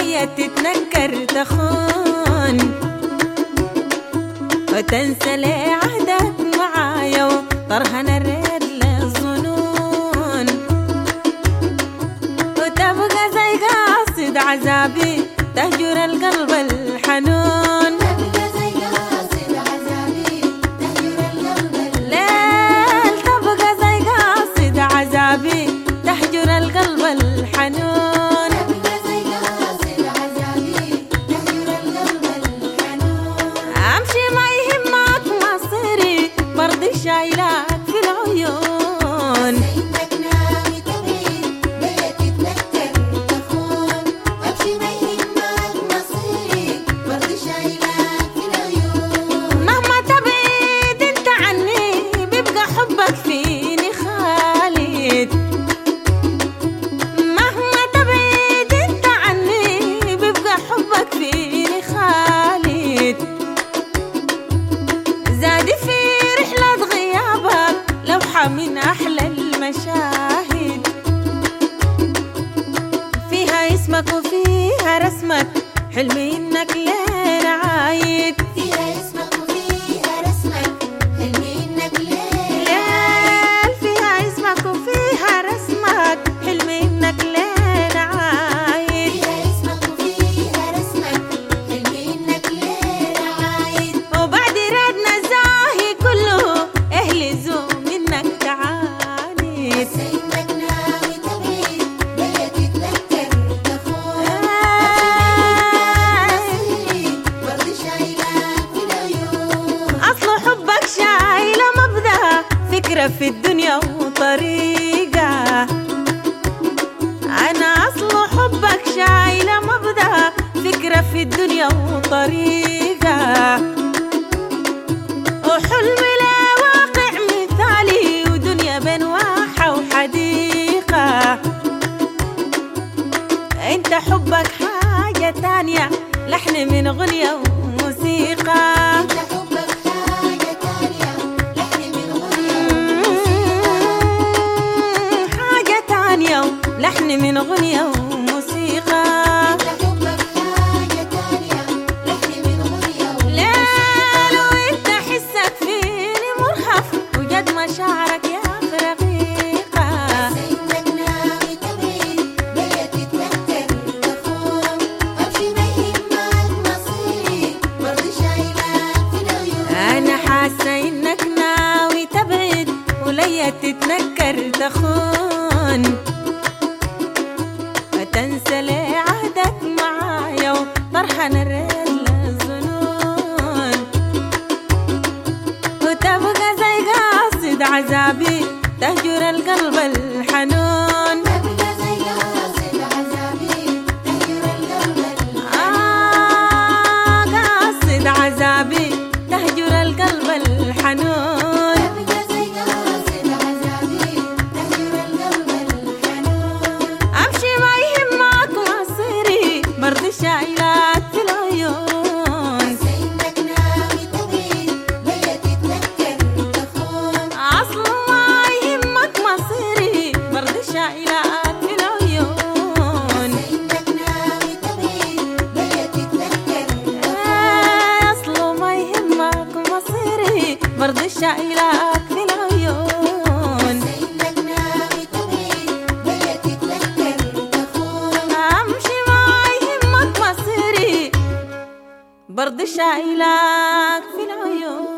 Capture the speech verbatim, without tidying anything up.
وليا تتنكر تخون وتنسى لي عهدك معايا وطرهن الريد للظنون وتبقى زي قاصد عذابي تهجر القلب الحنون تبقى زي قاصد عذابي تهجر القلب الليل تبقى زي قاصد عذابي تهجر القلب الحنون تبقى زي قاصد عذابي تهجر القلب الحنون امشي ما يهمك مصيري برضي شايلك في العيون سيدك ناوي تبعيد بيا تتنكر تخون امشي ما يهمك مصيري برضي شايلك في العيون مهما تبعد انت عني بيبقى حبك فيني خالد مهما تبعد انت عني بيبقى حبك فيني خالد زادي في رحلة غيابك لوحة من أحلى المشاهد فيها اسمك وفيها رسمك حلمي إنك لين عايد فيها اسمك وفيها رسمك حلمي إنك لين ليل فيها اسمك وفيها رسمك حلمي إنك لين عايد فيها اسمك وفيها رسمك حلمي إنك لين عايد وبعد ردنا الزاهي كله اهلي زوم انك تعاند سيدك ناوي تبعيد بيا تتنكر تخون مصيري برضي شايلك في العيون اصل حبك شايله مبدا فكره في الدنيا وطريقه انا اصل حبك شايله مبدا فكره في الدنيا وطريقه وحلمي لا واقع مثالي ودنيا بين واحة وحديقة انت حبك حاجة تانية لحن من غنية وموسيقى انت حبك حاجة تانية لحن من غنية وموسيقى حاجة تانية لحن من غنية وموسيقى انت حبك حاجة تانية لحن من غنية وموسيقى وانت حسك فيني مرهف وجد مشاعرك يا اخي رقيقة سيدك ناوي تبعيد بيا تتنكر تخون امشي ما يهمك مصيري برضي شايلك في العيون انا حاسة انك ناوي تبعد وليا تتنكر تخون وتنسى لي عهدك معايا وطرحن الريل للظنون وتبقى زي قاصد عذابي تهجر القلب الحنون تبقى زي قاصد عذابي تهجر القلب آه قاصد عذابي تهجر القلب الحنون تبقى زي قاصد عذابي تهجر القلب الحنون امشي ما يهمك مصيري برضي شايلك في العيون سيدك ناوي تبعيد بيا تتنكر تخون اصل ما يهمك مصيري برضي شايلك في العيون سيدك ناوي تبعيد بيا تتنكر تخون اصل ما يهمك مصيري برضي شايلك في العيون سيدك ناوي تبعيد بيا تتنكر تخون امشي ما يهمك مصيري برضي شايلك في العيون.